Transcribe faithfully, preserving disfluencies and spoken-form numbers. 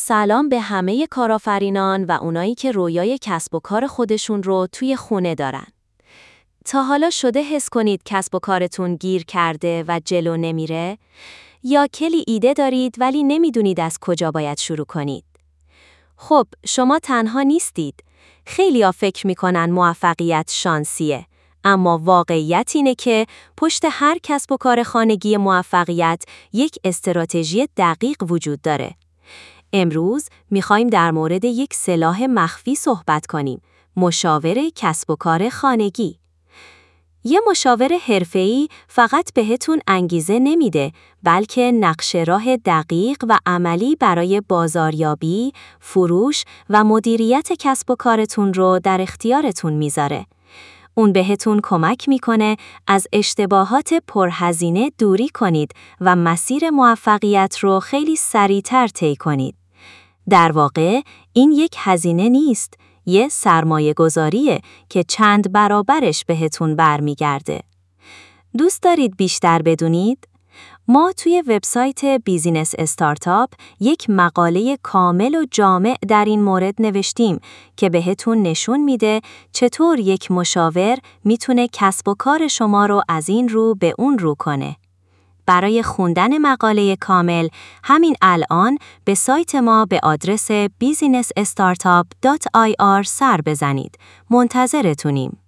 سلام به همه کارآفرینان و اونایی که رویای کسب و کار خودشون رو توی خونه دارن. تا حالا شده حس کنید کسب و کارتون گیر کرده و جلو نمیره؟ یا کلی ایده دارید ولی نمیدونید از کجا باید شروع کنید؟ خب، شما تنها نیستید. خیلیا فکر میکنن موفقیت شانسیه. اما واقعیت اینه که پشت هر کسب و کار خانگی موفقیت یک استراتژی دقیق وجود داره. امروز میخوایم در مورد یک سلاح مخفی صحبت کنیم، مشاور کسب و کار خانگی. یه مشاور حرفه‌ای فقط بهتون انگیزه نمیده، بلکه نقشه راه دقیق و عملی برای بازاریابی، فروش و مدیریت کسب و کارتون رو در اختیارتون میذاره. اون بهتون کمک میکنه از اشتباهات پرهزینه دوری کنید و مسیر موفقیت رو خیلی سریعتر طی کنید. در واقع این یک هزینه نیست، یه سرمایه گذاریه که چند برابرش بهتون برمیگرده. دوست دارید بیشتر بدونید؟ ما توی وبسایت بیزینس استارتاپ یک مقاله کامل و جامع در این مورد نوشتیم که بهتون نشون میده چطور یک مشاور میتونه کسب و کار شما رو از این رو به اون رو کنه. برای خوندن مقاله کامل همین الان به سایت ما به آدرس بیزینس استارتاپ دات آی آر سر بزنید. منتظرتونیم.